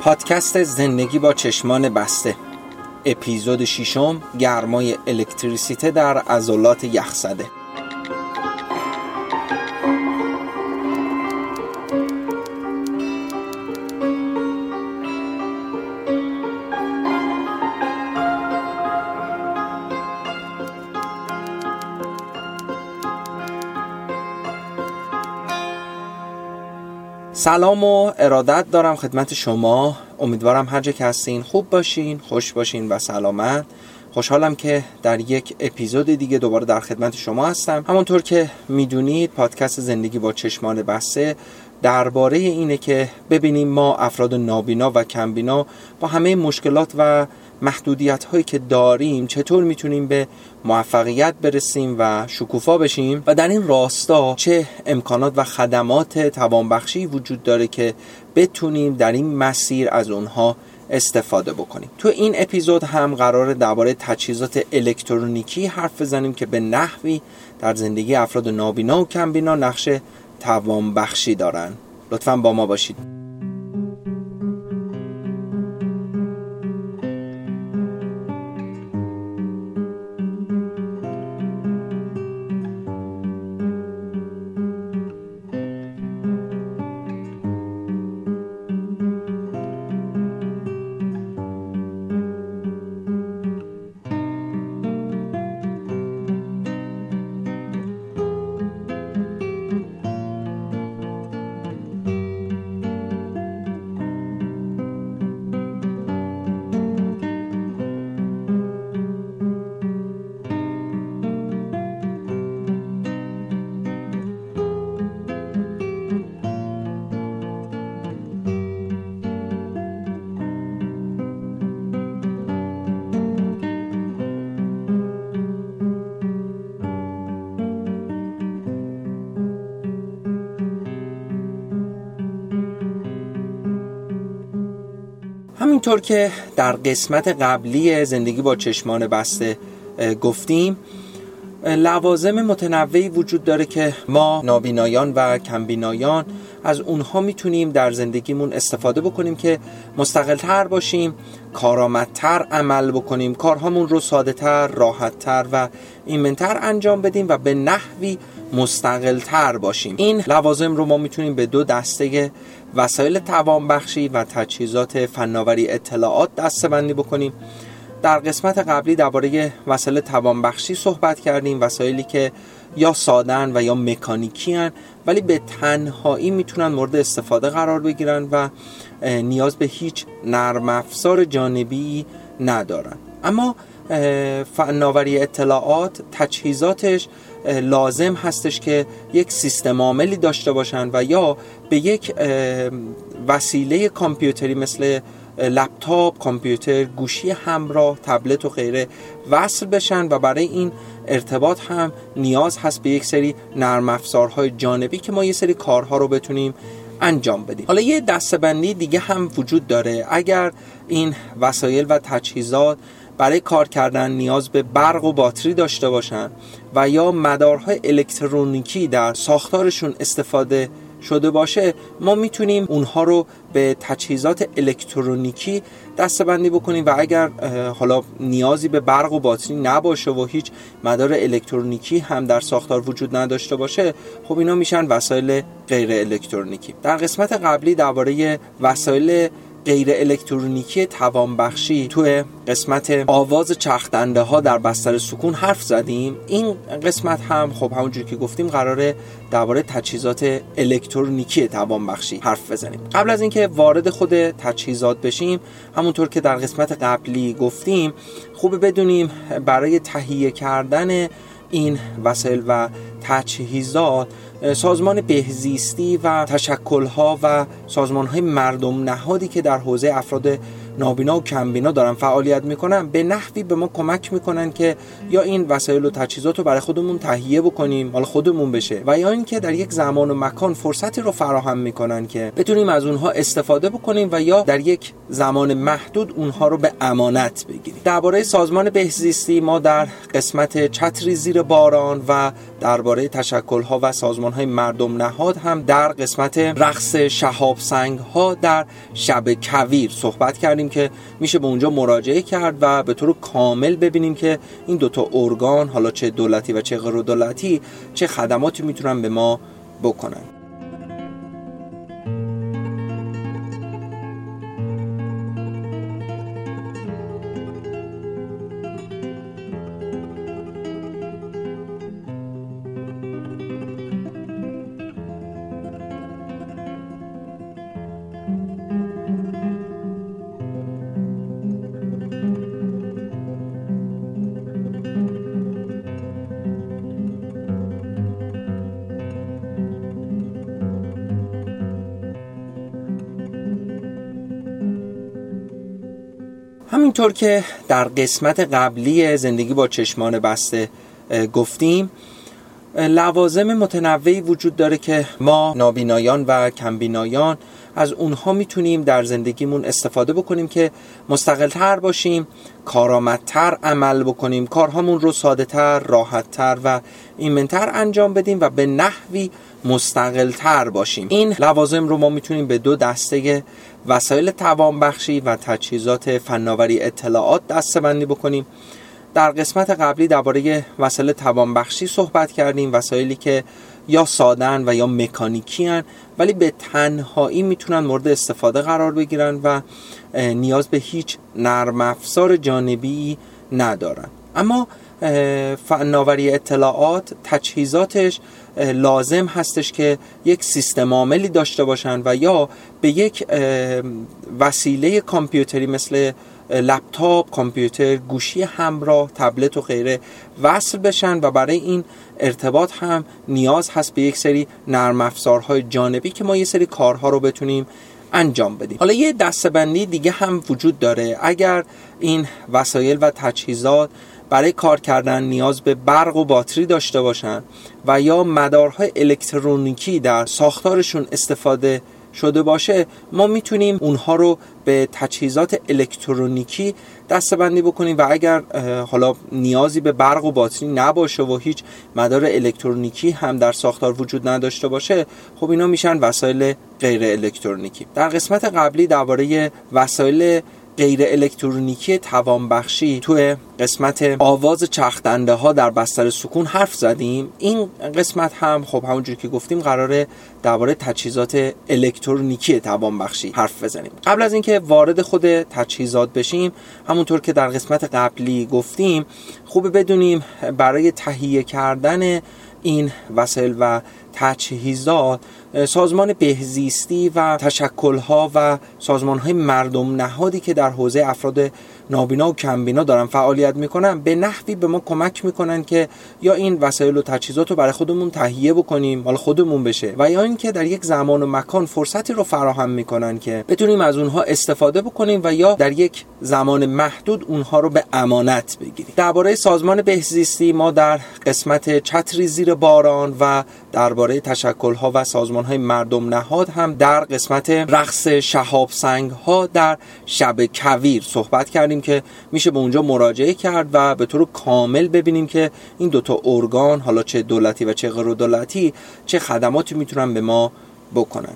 پادکست زندگی با چشمان بسته، اپیزود 6، گرمای الکتریسیته در عضلات یخزده. سلام و ارادت دارم خدمت شما. امیدوارم هر جا که هستین خوب باشین، خوش باشین و سلامت. خوشحالم که در یک اپیزود دیگه دوباره در خدمت شما هستم. همونطور که میدونید پادکست زندگی با چشمان بسته درباره اینه که ببینیم ما افراد نابینا و کمبینا با همه مشکلات و محدودیت هایی که داریم چطور میتونیم به موفقیت برسیم و شکوفا بشیم و در این راستا چه امکانات و خدمات توانبخشی وجود داره که بتونیم در این مسیر از اونها استفاده بکنیم. تو این اپیزود هم قراره درباره تجهیزات الکترونیکی حرف بزنیم که به نحوی در زندگی افراد نابینا و کمبینا نقش توانبخشی دارن. لطفاً با ما باشید. همینطور که در قسمت قبلی زندگی با چشمان بسته گفتیم، لوازم متنوعی وجود داره که ما نابینایان و کمبینایان از اونها میتونیم در زندگیمون استفاده بکنیم که مستقل‌تر باشیم، کارآمدتر عمل بکنیم، کارهامون رو ساده‌تر، راحت‌تر و ایمن‌تر انجام بدیم و به نحوی مستقل‌تر باشیم. این لوازم رو ما میتونیم به 2 دسته وسایل توانبخشی و تجهیزات فناوری اطلاعات دسته‌بندی بکنیم. در قسمت قبلی درباره وسایل توانبخشی صحبت کردیم، وسایلی که یا ساده‌اند و یا مکانیکی هستند ولی به تنهایی میتونن مورد استفاده قرار بگیرن و نیاز به هیچ نرم افزار جانبی ندارن. اما فناوری اطلاعات تجهیزاتش لازم هستش که یک سیستم عاملی داشته باشن و یا به یک وسیله کامپیوتری مثل لپتاپ، کامپیوتر، گوشی همراه، تبلت و غیره وصل بشن و برای این ارتباط هم نیاز هست به یک سری نرم افزارهای جانبی که ما یه سری کارها رو بتونیم انجام بدیم. حالا یه دسته‌بندی دیگه هم وجود داره. اگر این وسایل و تجهیزات برای کار کردن نیاز به برق و باتری داشته باشن و یا مدارهای الکترونیکی در ساختارشون استفاده شده باشه، ما میتونیم اونها رو به تجهیزات الکترونیکی دسته‌بندی بکنیم و اگر حالا نیازی به برق و باتری نباشه و هیچ مدار الکترونیکی هم در ساختار وجود نداشته باشه، خب اینا میشن وسایل غیر الکترونیکی. در قسمت قبلی درباره وسایل غیر الکترونیکی توانبخشی توی قسمت آواز چرخدنده ها در بستر سکون حرف زدیم. این قسمت هم خب همونجوری که گفتیم قراره درباره تجهیزات الکترونیکی توانبخشی حرف بزنیم. قبل از اینکه وارد خود تجهیزات بشیم، همونطور که در قسمت قبلی گفتیم خوبه بدونیم برای تهیه کردن این وسایل و تجهیزات سازمان بهزیستی و تشکل‌ها و سازمان‌های مردم نهادی که در حوزه افراد نابینا و کمبینا دارن فعالیت میکنن به نحوی به ما کمک میکنن که یا این وسایل و تجهیزات رو برای خودمون تهیه بکنیم مال خودمون بشه و یا اینکه در یک زمان و مکان فرصتی رو فراهم میکنن که بتونیم از اونها استفاده بکنیم و یا در یک زمان محدود اونها رو به امانت بگیریم. درباره سازمان بهزیستی ما در قسمت چتری زیر باران و درباره تشکل‌ها و سازمان‌های مردم نهاد هم در قسمت رقص شهاب سنگ‌ها در شب کویر صحبت کردیم که میشه به اونجا مراجعه کرد و به طور کامل ببینیم که این دوتا ارگان حالا چه دولتی و چه غیر دولتی چه خدماتی میتونن به ما بکنن. همینطور که در قسمت قبلی زندگی با چشمان بسته گفتیم، لوازم متنوعی وجود داره که ما نابینایان و کمبینایان از اونها میتونیم در زندگیمون استفاده بکنیم که مستقل‌تر باشیم، کارآمدتر عمل بکنیم، کارهامون رو ساده‌تر، راحت‌تر و ایمن‌تر انجام بدیم و به نحوی مستقل‌تر باشیم. این لوازم رو ما میتونیم به دو دسته وسایل توانبخشی و تجهیزات فناوری اطلاعات دسته‌بندی بکنیم. در قسمت قبلی درباره وسایل توانبخشی صحبت کردیم، وسایلی که یا ساده‌اند و یا مکانیکی هستند ولی به تنهایی میتونن مورد استفاده قرار بگیرن و نیاز به هیچ نرم افزار جانبی ندارن. اما فناوری اطلاعات تجهیزاتش لازم هستش که یک سیستم عاملی داشته باشن و یا به یک وسیله کامپیوتری مثل لپتاپ، کامپیوتر، گوشی همراه، تبلت و غیره وصل بشن و برای این ارتباط هم نیاز هست به یک سری نرم افزارهای جانبی که ما یه سری کارها رو بتونیم انجام بدیم. حالا یه دسته‌بندی دیگه هم وجود داره. اگر این وسایل و تجهیزات برای کار کردن نیاز به برق و باتری داشته باشن و یا مدارهای الکترونیکی در ساختارشون استفاده شده باشه، ما میتونیم اونها رو به تجهیزات الکترونیکی دسته‌بندی بکنیم و اگر حالا نیازی به برق و باتری نباشه و هیچ مدار الکترونیکی هم در ساختار وجود نداشته باشه، خب اینا میشن وسایل غیر الکترونیکی. در قسمت قبلی درباره وسایل غیر الکترونیکی توانبخشی توی قسمت آواز چرخدنده ها در بستر سکون حرف زدیم. این قسمت هم خب همونجوری که گفتیم قراره درباره تجهیزات الکترونیکی توانبخشی حرف بزنیم. قبل از اینکه وارد خود تجهیزات بشیم، همونطور که در قسمت قبلی گفتیم خوبه بدونیم برای تهیه کردن این وسایل و تجهیزات سازمان بهزیستی و تشکل‌ها و سازمان‌های مردم نهادی که در حوزه افراد نابینا و کمبینا دارن فعالیت میکنن به نحوی به ما کمک میکنن که یا این وسایل و تجهیزات رو برای خودمون تهیه بکنیم مال خودمون بشه و یا اینکه در یک زمان و مکان فرصتی رو فراهم میکنن که بتونیم از اونها استفاده بکنیم و یا در یک زمان محدود اونها رو به امانت بگیریم. درباره سازمان بهزیستی ما در قسمت چتری زیر باران و درباره تشکل‌ها و سازمان‌های مردم نهاد هم در قسمت رقص شهاب سنگ‌ها در شب کویر صحبت کردیم که میشه به اونجا مراجعه کرد و به طور کامل ببینیم که این دوتا ارگان حالا چه دولتی و چه غیر دولتی چه خدماتی میتونن به ما بکنن.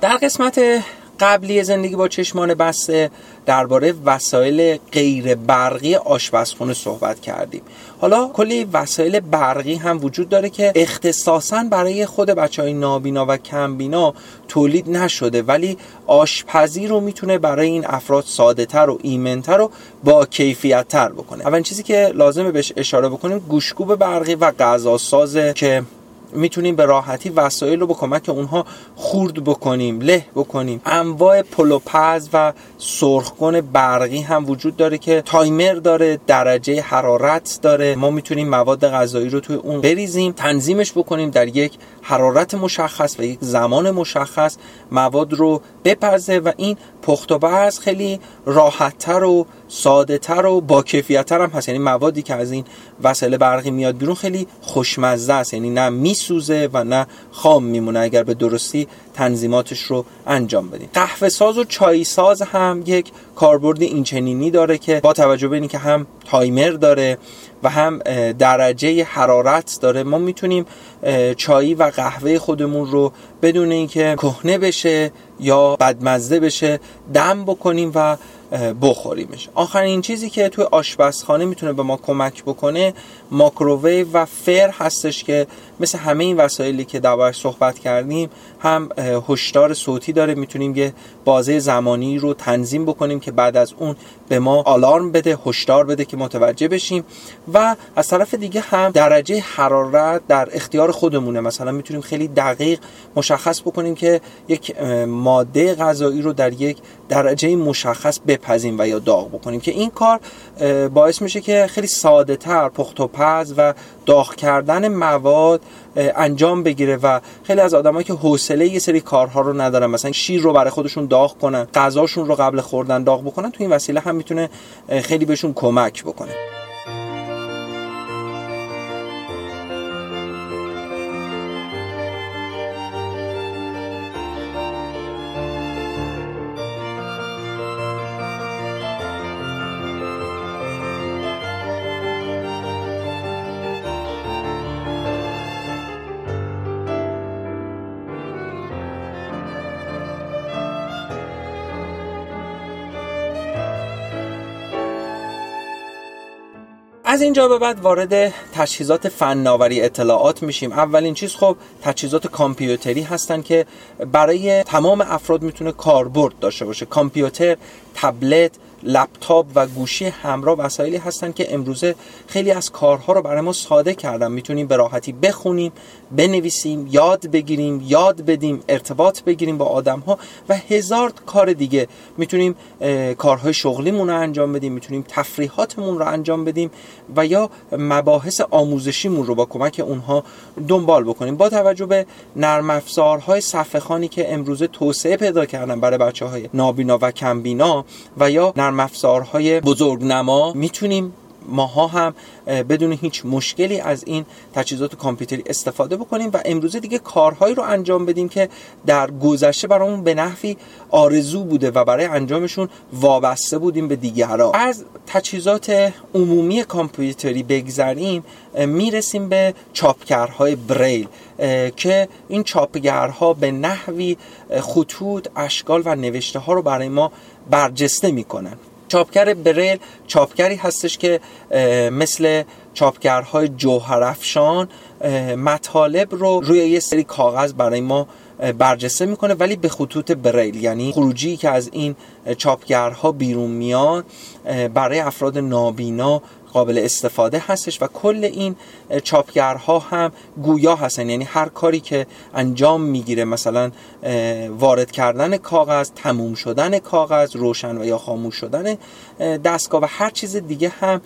در قسمت قبلی زندگی با چشمان بسته درباره وسایل غیر برقی آشپزخونه صحبت کردیم. حالا کلی وسایل برقی هم وجود داره که اختصاصاً برای خود بچهای نابینا و کمبینا تولید نشده، ولی آشپزی رو میتونه برای این افراد ساده‌تر و ایمن‌تر و با کیفیت‌تر بکنه. اولین چیزی که لازمه بهش اشاره بکنیم گوشت‌کوب برقی و غذاسازه که میتونیم به راحتی وسایل رو با کمک اونها خورد بکنیم، له بکنیم. انواع پلوپز و سرخکن برقی هم وجود داره که تایمر داره، درجه حرارت داره. ما میتونیم مواد غذایی رو توی اون بریزیم، تنظیمش بکنیم در یک حرارت مشخص و یک زمان مشخص، مواد رو بپزه و این پخت و پز خیلی راحت‌تر و ساده‌تر و با کیفیت‌تر هم هست. یعنی موادی که از این وسایل برقی میاد بیرون خیلی خوشمزه است، یعنی نه میسوزه و نه خام میمونه اگر به درستی تنظیماتش رو انجام بدیم. قهوه ساز و چای ساز هم یک کاربرد اینچنینی داره که با توجه به اینکه هم تایمر داره و هم درجه حرارت داره، ما میتونیم چای و قهوه خودمون رو بدون اینکه کهنه بشه یا بدمزه بشه دم بکنیم و بخوریمش. آخرین چیزی که توی آشپزخانه میتونه به ما کمک بکنه ماکروویو و فر هستش که مثل همه این وسایلی که دربارش صحبت کردیم هم هشدار صوتی داره. میتونیم یه بازه زمانی رو تنظیم بکنیم که بعد از اون به ما آلارم بده، هشدار بده که متوجه بشیم. و از طرف دیگه هم درجه حرارت در اختیار خودمونه. مثلا میتونیم خیلی دقیق مشخص بکنیم که یک ماده غذایی رو در یک درجه مشخص بپزیم و یا داغ بکنیم که این کار باعث میشه که خیلی ساده تر پخت و پز و داغ کردن مواد انجام بگیره و خیلی از آدمایی که حوصله یه سری کارها رو ندارن، مثلا شیر رو برای خودشون داغ کنن، غذاشون رو قبل خوردن داغ بکنن، تو این وسیله هم میتونه خیلی بهشون کمک بکنه. از اینجا به بعد وارد تجهیزات فناوری اطلاعات میشیم. اولین چیز خب تجهیزات کامپیوتری هستن که برای تمام افراد میتونه کاربرد داشته باشه. کامپیوتر، تبلت، لپتاپ و گوشی همراه وسایلی هستن که امروزه خیلی از کارها رو برای ما ساده کردن. میتونیم به راحتی بخونیم، بنویسیم، یاد بگیریم، یاد بدیم، ارتباط بگیریم با آدم‌ها و هزار کار دیگه. میتونیم کارهای شغلیمون رو انجام بدیم، میتونیم تفریحاتمون رو انجام بدیم و یا مباحث آموزشیمون رو با کمک اونها دنبال بکنیم. با توجه به نرم افزارهای صفحه‌خوانی که امروزه توسعه پیدا کردن برای بچه‌های نابینا و کمبینا و یا نرم افزارهای بزرگنما، میتونیم ماها هم بدون هیچ مشکلی از این تجهیزات کامپیوتری استفاده بکنیم و امروزه دیگه کارهایی رو انجام بدیم که در گذشته برامون به نحوی آرزو بوده و برای انجامشون وابسته بودیم به دیگران. از تجهیزات عمومی کامپیوتری بگذریم، میرسیم به چاپگرهای بریل که این چاپگرها به نحوی خطوط، اشکال و نوشته ها رو برای ما برجسته میکنن. چاپگر بریل چاپگری هستش که مثل چاپگرهای جوهرافشان مطالب رو روی یه سری کاغذ برای ما برجسته میکنه، ولی به خطوط بریل. یعنی خروجی که از این چاپگرها بیرون میاد برای افراد نابینا قابل استفاده هستش و کل این چاپگرها هم گویا هستن. یعنی هر کاری که انجام میگیره، مثلا وارد کردن کاغذ، تموم شدن کاغذ، روشن و یا خاموش شدن دستگاه و هر چیز دیگه هم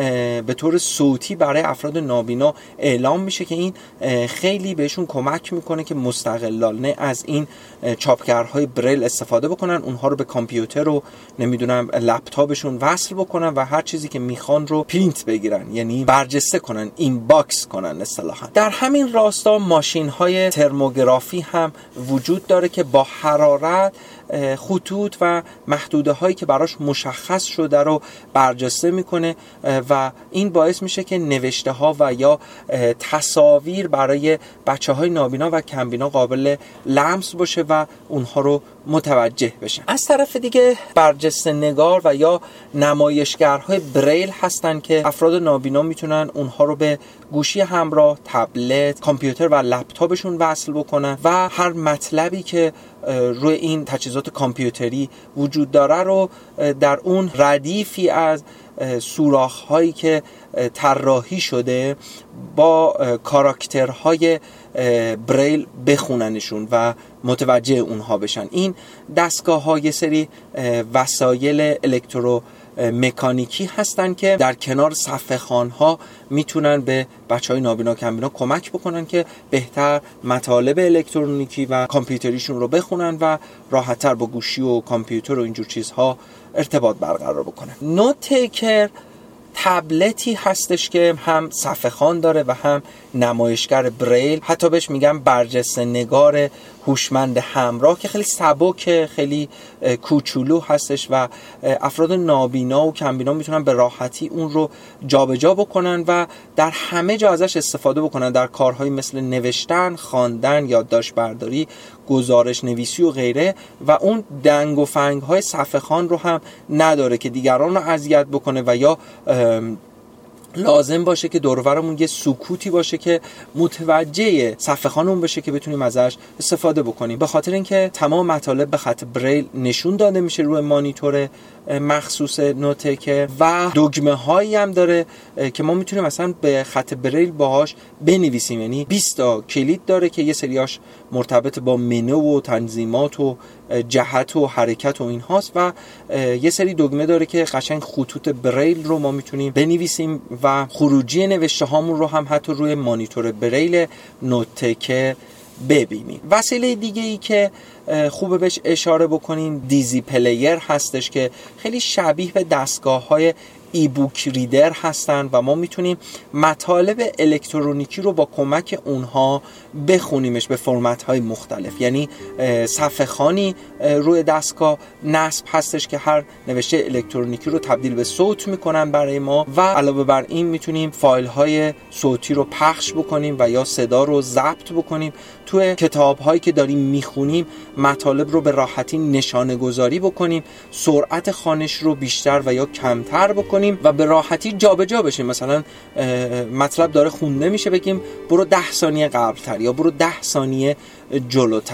به طور صوتی برای افراد نابینا اعلام میشه که این خیلی بهشون کمک میکنه که مستقلانه از این چاپگرهای بریل استفاده بکنن، اونها رو به کامپیوتر و نمیدونم لپتاپشون وصل بکنن و هر چیزی که میخوان رو پرینت بگیرن، یعنی برجسته کنن، این باکس کنن اصطلاحاً. در همین راستا ماشین های ترموگرافی هم وجود داره که با حرارت خطوط و محدوده هایی که براش مشخص شده رو برجسته میکنه و این باعث میشه که نوشته ها و یا تصاویر برای بچه های نابینا و کمبینا قابل لمس باشه و اونها رو متوجه بشن. از طرف دیگه برجسته نگار و یا نمایشگرهای بریل هستن که افراد نابینا میتونن اونها رو به گوشی همراه، تبلت، کامپیوتر و لپتاپشون وصل بکنن و هر مطلبی که روی این تجهیزات کامپیوتری وجود داره رو در اون ردیفی از سوراخ‌هایی که طراحی شده با کاراکترهای بریل بخوننشون و متوجه اونها بشن. این دستگاه‌ها یه سری وسایل الکترو مکانیکی هستن که در کنار صفحه‌خوان‌ها میتونن به بچهای نابینا کمبینا کمک بکنن که بهتر مطالب الکترونیکی و کامپیوتریشون رو بخونن و راحت‌تر با گوشی و کامپیوتر و اینجور چیزها ارتباط برقرار بکنن. نوت تیکر تبلتی هستش که هم صفحه‌خوان داره و هم نمایشگر بریل، حتی بهش میگم برجسته نگار هوشمند همراه، که خیلی سبک، خیلی کوچولو هستش و افراد نابینا و کمبینا میتونن به راحتی اون رو جابجا بکنن و در همه جا ازش استفاده بکنن، در کارهایی مثل نوشتن، خواندن، یادداشت برداری، گزارش نویسی و غیره. و اون دنگ و فنگ های صفحه خوان رو هم نداره که دیگران رو اذیت بکنه و یا لازم باشه که دور و برمون یه سکوتی باشه که متوجه صفحه خوانمون بشه که بتونیم ازش استفاده بکنیم. به خاطر اینکه تمام مطالب به خط بریل نشون داده میشه روی مانیتور مخصوص نوتکر و دگمه هایی هم داره که ما میتونیم مثلا به خط بریل باهاش بنویسیم. یعنی 20 تا کلید داره که یه سریاش مرتبط با منو و تنظیمات و جهت و حرکت و این هاست و یه سری دگمه داره که قشنگ خطوط بریل رو ما میتونیم بنویسیم و خروجی نوشته هامون رو هم حتی روی مانیتور بریل نوتکر ببینیم. وسیله دیگه ای که خوبه بهش اشاره بکنیم دیزی پلیر هستش که خیلی شبیه به دستگاه‌های ای بوک ریدر هستن و ما میتونیم مطالب الکترونیکی رو با کمک اونها بخونیمش به فرمت‌های مختلف. یعنی صفحه خوانی روی دستگاه نصب هستش که هر نوشته الکترونیکی رو تبدیل به صوت میکنن برای ما و علاوه بر این میتونیم فایل‌های صوتی رو پخش بکنیم و یا صدا رو ضبط بکنیم. توی کتاب‌هایی که داریم میخونیم مطالب رو به راحتی نشانه گذاری بکنیم، سرعت خوانش رو بیشتر و یا کمتر بکنیم و به راحتی جابجا بشیم. مثلا مطلب داره خونده میشه بگیم برو 10 ثانیه قبل‌تر یا برو 10 ثانیه جلوتر.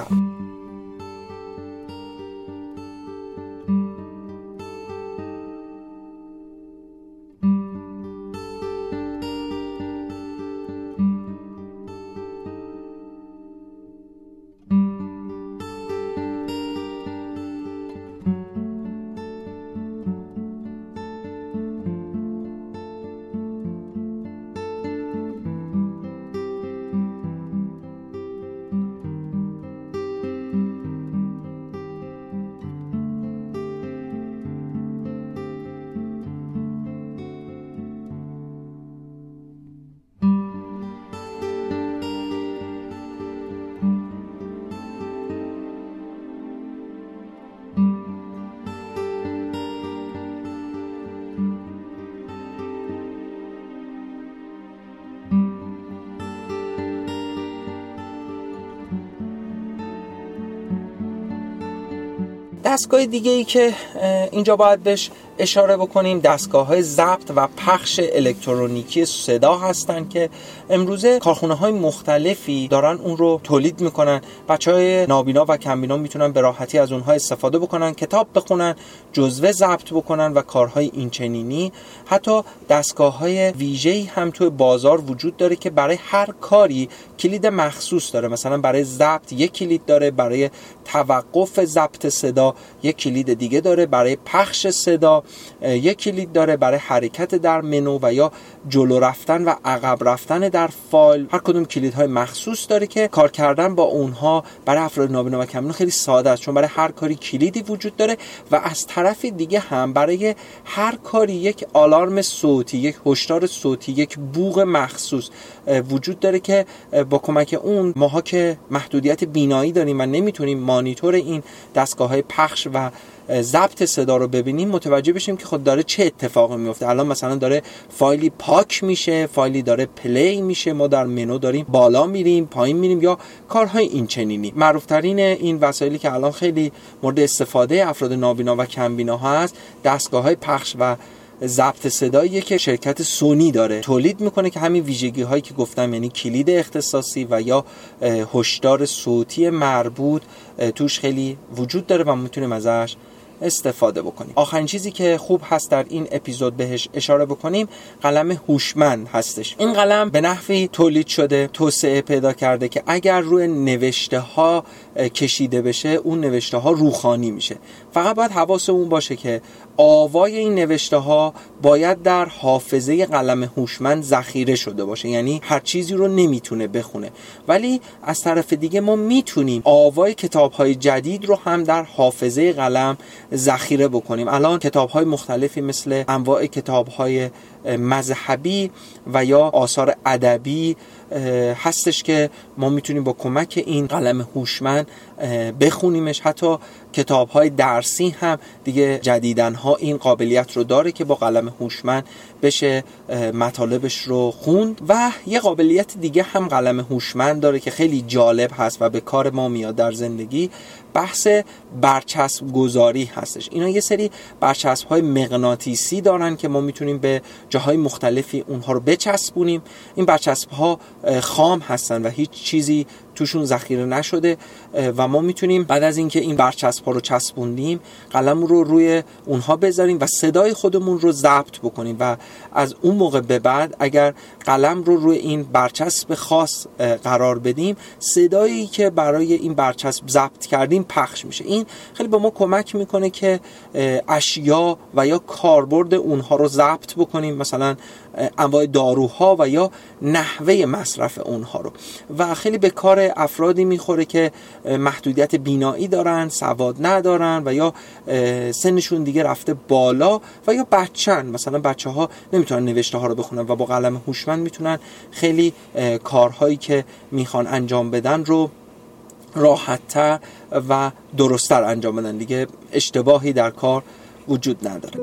دستگاه دیگه ای که اینجا باید بهش اشاره بکنیم دستگاه‌های ضبط و پخش الکترونیکی صدا هستن که امروزه کارخونه‌های مختلفی دارن اون رو تولید میکنن. بچه‌های نابینا و کمبینا میتونن به راحتی از اونها استفاده بکنن، کتاب بخونن، جزوه ضبط بکنن و کارهای اینچنینی. حتی دستگاه‌های ویژه‌ای هم توی بازار وجود داره که برای هر کاری کلید مخصوص داره. مثلا برای ضبط یک کلید داره، برای توقف ضبط صدا یک کلید دیگه داره، برای پخش صدا یک کلید داره برای حرکت در منو و یا جلو رفتن و عقب رفتن در فایل. هر کدوم کلیدهای مخصوص داره که کار کردن با اونها برای افراد نابینا و کمبینا خیلی ساده است، چون برای هر کاری کلیدی وجود داره و از طرف دیگه هم برای هر کاری یک آلارم صوتی، یک هشدار صوتی، یک بوق مخصوص وجود داره که با کمک اون ماها که محدودیت بینایی داریم و نمیتونیم مانیتور این دستگاه‌های پخش و ضبط صدا رو ببینیم متوجه بشیم که خود داره چه اتفاقی میفته. الان مثلا داره فایلی پاک میشه، فایلی داره پلی میشه، ما در منو داریم بالا میریم پایین میریم یا کارهای این چنینی. معروفترین این وسایلی که الان خیلی مورد استفاده افراد نابینا و کمبینا هست دستگاه‌های پخش و ضبط صداییه که شرکت سونی داره تولید میکنه که همین ویژگی هایی که گفتم، یعنی کلید اختصاصی و یا هشدار صوتی مربوط توش خیلی وجود داره و میتونیم ازش استفاده بکنیم. آخرین چیزی که خوب هست در این اپیزود بهش اشاره بکنیم قلم هوشمند هستش. این قلم به نحوی تولید شده، توسعه پیدا کرده که اگر روی نوشته ها کشیده بشه اون نوشته ها روخانی میشه. فقط باید حواسمون باشه که آوای این نوشته ها باید در حافظه قلم هوشمند ذخیره شده باشه، یعنی هر چیزی رو نمیتونه بخونه. ولی از طرف دیگه ما میتونیم آوای کتاب‌های جدید رو هم در حافظه قلم ذخیره بکنیم. الان کتاب‌های مختلفی مثل انواع کتاب‌های مذهبی و یا آثار ادبی هستش که ما میتونیم با کمک این قلم هوشمند بخونیمش. حتی کتاب‌های درسی هم دیگه جدیدن‌ها این قابلیت رو داره که با قلم هوشمند بشه مطالبش رو خوند. و یه قابلیت دیگه هم قلم هوشمند داره که خیلی جالب هست و به کار ما میاد در زندگی، بحث برچسب گذاری هستش. اینا یه سری برچسب‌های مغناطیسی دارن که ما میتونیم به جاهای مختلفی اونها رو بچسبونیم. این برچسب‌ها خام هستن و هیچ چیزی توشون ذخیره نشده و ما میتونیم بعد از اینکه این برچسب‌ها رو چسبوندیم قلم رو روی اونها بذاریم و صدای خودمون رو ضبط بکنیم و از اون موقع به بعد اگر قلم رو روی این برچسب خاص قرار بدیم صدایی که برای این برچسب ضبط کردیم پخش میشه. این خیلی به ما کمک میکنه که اشیا و یا کاربرد اونها رو ضبط بکنیم، مثلا انواع داروها و یا نحوه مصرف اونها رو. و خیلی به کار افرادی میخوره که محدودیت بینایی دارن، سواد ندارن و یا سنشون دیگه رفته بالا و یا بچن، مثلا بچه ها نمیتونن نوشته ها رو بخونن و با قلم هوشمند میتونن خیلی کارهایی که میخوان انجام بدن رو راحت‌تر و درست‌تر انجام بدن، دیگه اشتباهی در کار وجود نداره.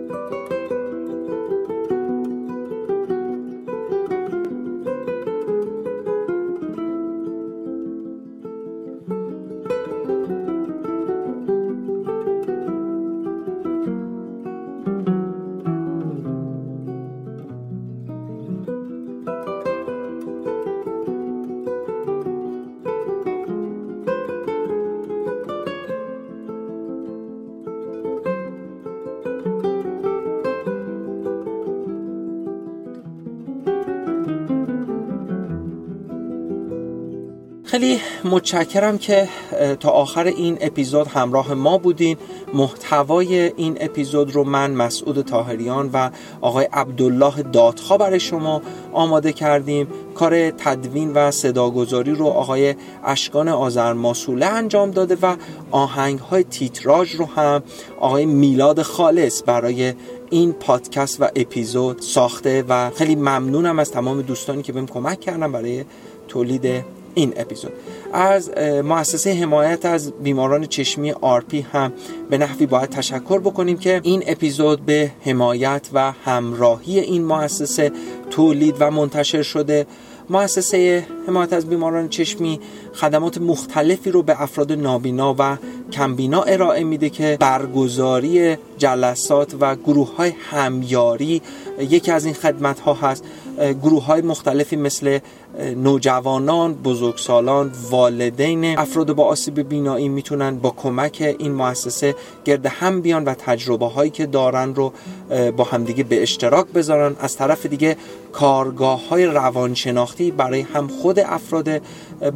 خیلی متشکرم که تا آخر این اپیزود همراه ما بودین. محتوای این اپیزود رو من مسعود طاهریان و آقای عبدالله دادخواه برای شما آماده کردیم. کار تدوین و صداگذاری رو آقای اشکان آذرماسوله انجام داده و آهنگ‌های تیتراژ رو هم آقای میلاد خالص برای این پادکست و اپیزود ساخته و خیلی ممنونم از تمام دوستانی که بهم کمک کردن برای تولید این اپیزود. از مؤسسه حمایت از بیماران چشمی RP هم به نحوی باید تشکر بکنیم که این اپیزود به حمایت و همراهی این مؤسسه تولید و منتشر شده. مؤسسه حمایت از بیماران چشمی خدمات مختلفی رو به افراد نابینا و کمبینا ارائه میده که برگزاری جلسات و گروه‌های همیاری یکی از این خدمات‌ها هست. گروه‌های مختلفی مثل نوجوانان، بزرگسالان، والدین افراد با آسیب بینایی میتونن با کمک این مؤسسه گرد هم بیان و تجربه هایی که دارن رو با همدیگه به اشتراک بذارن. از طرف دیگه کارگاه های روانشناختی برای هم خود افراد با آسیب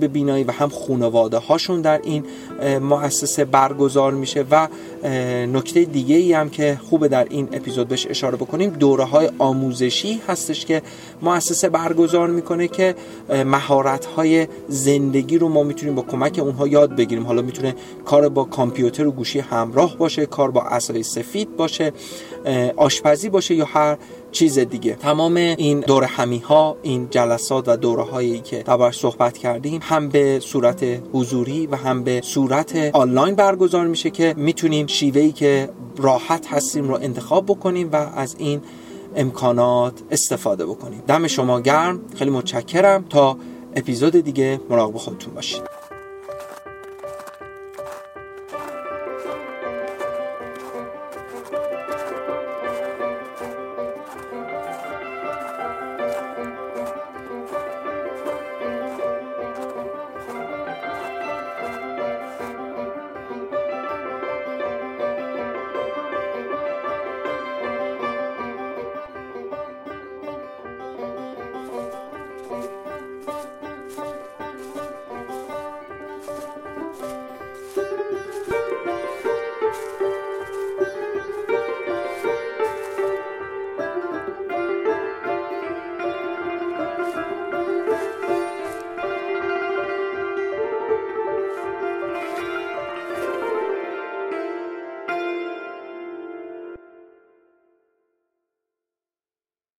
آسیب بینایی و هم خانواده هاشون در این مؤسسه برگزار میشه. و نکته دیگه ای هم که خوبه در این اپیزود بهش اشاره بکنیم، دوره‌های آموزشی هستش که مؤسسه برگزار میکنه که مهارت‌های زندگی رو ما میتونیم با کمک اونها یاد بگیریم. حالا میتونه کار با کامپیوتر و گوشی همراه باشه، کار با عصای سفید باشه، آشپزی باشه یا هر چیز دیگه. تمام این دوره همی‌ها، این جلسات و دوره‌هایی که دربارش صحبت کردیم هم به صورت حضوری و هم به صورت آنلاین برگزار میشه که میتونیم شیوهی که راحت هستیم رو انتخاب بکنیم و از این امکانات استفاده بکنیم. دم شما گرم، خیلی متشکرم. تا اپیزود دیگه مراقب خودتون باشید.